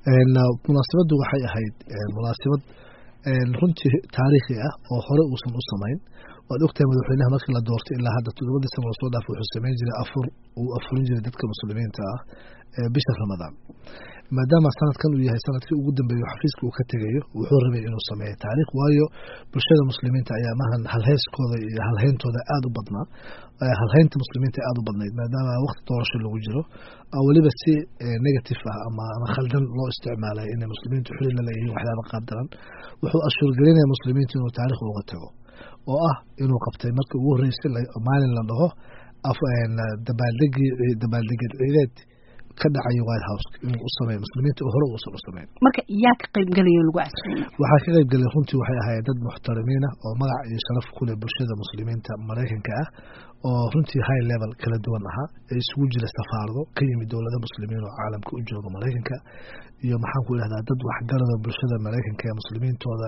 munaasabadu waxay ahayd munaasabad runtii taariikhi ah oo hore uusan u samayn waad ogtahay madaxweynaha markii la doortay ilaa hadda 7 sano soo dhaaf wuxuu sameyn jiray afurin jiray dadka muslimiinta ah bisha Ramadaan maadaama sanadkan uu yahay sanadkii ugu dambeeyay xafiiska uu ka tagayo wuxuu rabay inuu sameeyo taariikh waayo bulshada muslimiinta ayaa mahan halheyskooda iyo halheyntooda aad u badnaa halheynta muslimiinta aad u badnayd maadaama waqti doorasho lagu jiro waliba si negative ah ama khaldan loo isticmaalay in muslimiintu xilli la leeyihiin waxyaabo qaab daran wuxuu ashur gelinayaa muslimiinta inuu taariikh uga tago oo ah inuu qabtay markii ugu horeysay maalin la dhaho dabaaldegid ciideed ka dhacay White House inuu u sameeyo muslimiinta hore u soo sameeyay marka yaa ka qayb galay lagu casriyo waxa ka qayb galay runtii waxay ahaayeen dad muxtarimiin ah oo magac iyo sharaf ku leh bulshada muslimiinta Mareykanka ah oo runtii high level kala duwan aha ay isugu jira safaarado ka yimid dawladda muslimiin oo caalamka u jooga Mareykanka iyo maxaan ku ilaadaa dad wax garada bulshada Mareykanka ee muslimiintooda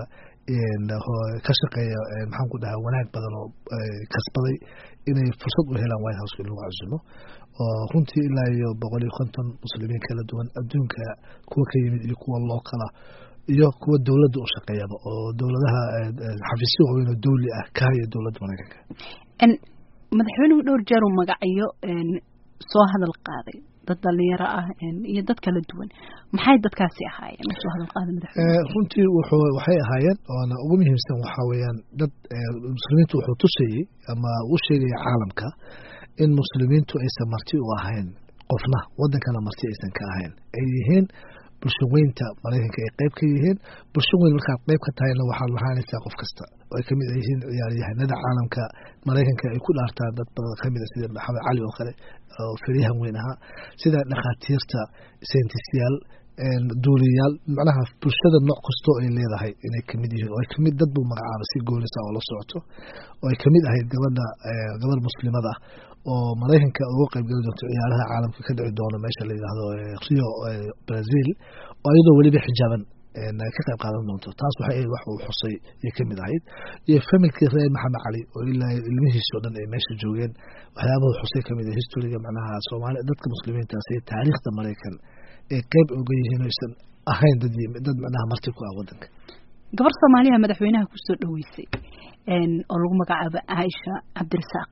ka shaqeeya maxaan ku dhahaa wanaag badan oo kasbaday inay fursad u helaan White House lagu casumo runtii ilaa iyo 150 muslimiin kala duwan adduunka kuwa ka yimid iyo kuwa local iyo kuwa dawladda u shaqeeyaba oo dawladaha xafiisyo weyn oo dawli ah ka haya dawladda Mareykanka madaxweynuhu dhowr jeer uu magaciyo soo hadal qaaday dad dhalinyaro ah iyo dad kala duwan maxay dadkaasi ahaayeen soo hadal qaaday madaxweynuhu runtii waxay ahaayeen oo ugu muhiimsan waxa weeyaan dad muslimiintu wuxuu tusayay ama uu sheegay caalamka in muslimiintu aysan marti u ahayn qofna wadankana marti aysan ka ahayn ay yihiin bulshooyinka Mareykanka ay qayb ka yihiin bulshooyin marka qayb ka tahayna waxa la haanaysaa qof kasta oo ka mid yihiin ciyaaryahanada caalamka Mareykanka ay ku dhaartaan dad badan ka mid ah sida Maxamed Cali oo kale oo fariihan weyn aha sida dhaqaatiirta saynisyal duuliyaal macnaha bulshada nooc kasta oo ay leedahay inay ka mid yihiin oo ay ka mid dad buu magacaabay si goolisa oo la socoto oo ay ka mid ahayd gabadh muslimada oo Mareykanka ugu qayb gali doonto ciyaaraha caalamka ka dhici doona meesha la yiraahdo Rio Brazil oo iyadoo waliba xijaaban ka qayb qaadan doonto taas waxay wax uu xusay iyo ka mid ahayd iyo familkii reer Maxamed Cali oo ilaa ilmihiisa oo dhan ay meesha joogeen waxyaabaha xusay ka mid ah historiga macnaha Soomaaliya dadka muslimiinta ah taariikhda Mareykan ee qayb uga yihiin aysan ahayn dad macnaha marti ku ah wadanka gabar Soomaaliya madaxweynaha ku soo dhaweysay oo lagu magacaabo Aisha Cabdirasaaq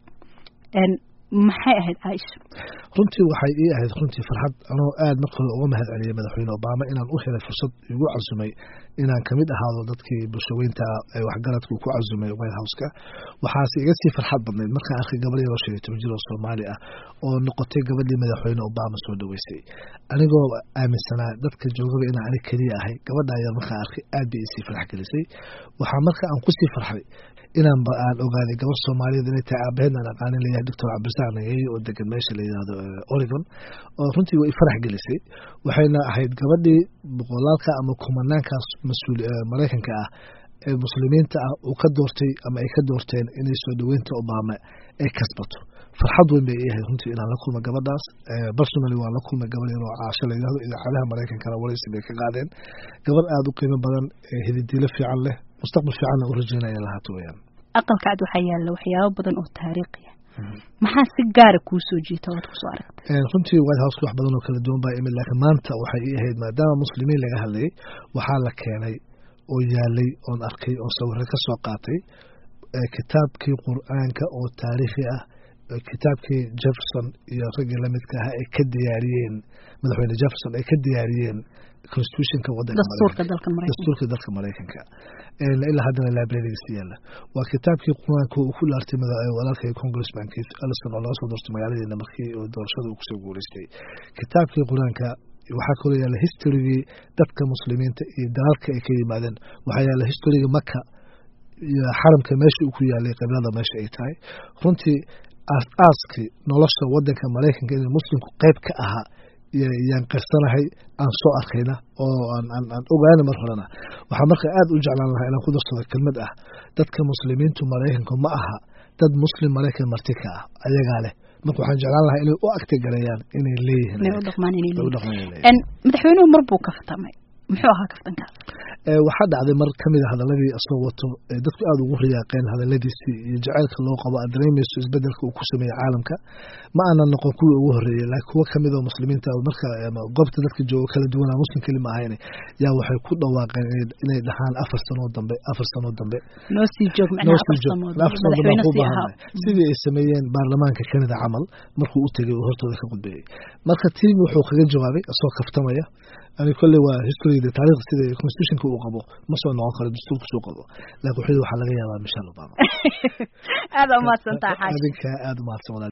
maxay ahayd Aisha runtii waxay ii ahayd runtii farxad anoo aad markale uga mahad celiyay madaxweyne Obama inaan u helay fursad igu casumay inaan kamid ahaado dadkii bulshooyinta ay waxgaradku ku casumay White House-ka waxaasi iga sii farxad badnayd markaan arkay gabar yar oo 15 jir oo Soomaali ah oo noqotay gabadhii madaxweyne Obama soo dhaweysay anigoo aaminsanaa dadka joogaba inaan aniga kaliya ahay gabadha ayaa markaan arkay aad bay ii farx gelisay waxa marka aan ku sii farxay inaan ogaaday gabar Soomaaliyeed inay tahay aabaheedna aqaanin leeyahay Dr. Cabdirasaaq Nageeyo oo degan meesha la yiraahdo Oregon oo runtii way farax gelisay waxayna ahayd gabadhii boqolaalka ama kumanaankaas mas'uul Mareykanka ah ee muslimiinta ah uu ka doortay ama ay ka doorteen inay soo dhaweynta Obama ay kasbato farxad weyn bay ahayd runtii inaan la kulmo gabadhaas personally waan la kulmay gabar yar oo caasho la yiraahdo idaacadaha Mareykanka waraysi bay ka qaadeen gabar aad u qiimo badan hididiilo fiican leh mustaqbal fiican oo rajaynaya lahato weeyaan aqalka cad waxa yaala waxyaabo badan oo taariikhi ah maxaa si gaar ah ku soo jiita oo ku soo aragtay runtii White House wax badan oo kala duwan baa imid laakiin maanta waxay ahayd maadaama muslimiin laga hadlayay waxaa la keenay oo yaalay oo arkay oo sawir ka soo qaatay kitaabkii Quraanka oo taariikhi ah kitaabkii Jefferson iyo ragii la midka ah ee ka diyaariyeen madaxweyne Jefferson ay ka diyaariyeen constitutionka wadanka dastuurka dalka Mareykanka ilaa haddana library-giisa yaala waa kitaabkii Quraanka uu ku laartay walaalkay congressman Keith Ellison oo laga soo doortay magaaladeena markii uu doorashada uu ku soo guuleystay kitaabkii Quraanka waxaa kaloo yaala history dadka muslimiinta iyo dalalka ay ka yimaadeen waxaa yaala history Makka iyo xaramka meesha uu ku yaalay qiblada meesha ay tahay runtii aaskii nolosha wadanka Mareykanka in muslimku qayb ka ahaa yaan qarsanahay aan soo arkayna oo aan ogaana mar horena waxa marka aad u jeclaan lahaa inaan ku darsado kelmad ah dadka muslimiintu Mareykanka ma aha dad muslim Mareykan marti ka ah ayaga leh marka waxaan jeclaan lahaa inay u agta gareeyaan inay leeyihiin madaxweynuhu mar buu ka fatamay muxuu ahaa kaftanka waxaa dhacday mar kamid a hadaladii asoo wato dadku aada ugu riyaaqeen hadaladiisii iyo jaceylka loo qabo aad dareemayso isbedelka uu ku sameeyey caalamka ma aanan noqon kuwii ugu horeeyey laakiin kuwo kamid oo muslimiinta marka goobta dadka jooga kala duwanaa muslim keli ma ahayn yaa waxay ku dhawaaqeen inay dhahaan 4 sano dambe noo sii joog sidii ay sameeyeen baarlamaanka Canada camal markuu u tegay hortooda ka gudbiyay marka tiim wuxuu kaga jawaabay asoo kaftamaya ani kulli waa history the taariikh sida constitution uu qabo ma soo noqon karo dastuurku soo qabo laakiin waxa laga yaabaa Michelle Obama aad u mahadsantahay aad u mahadsan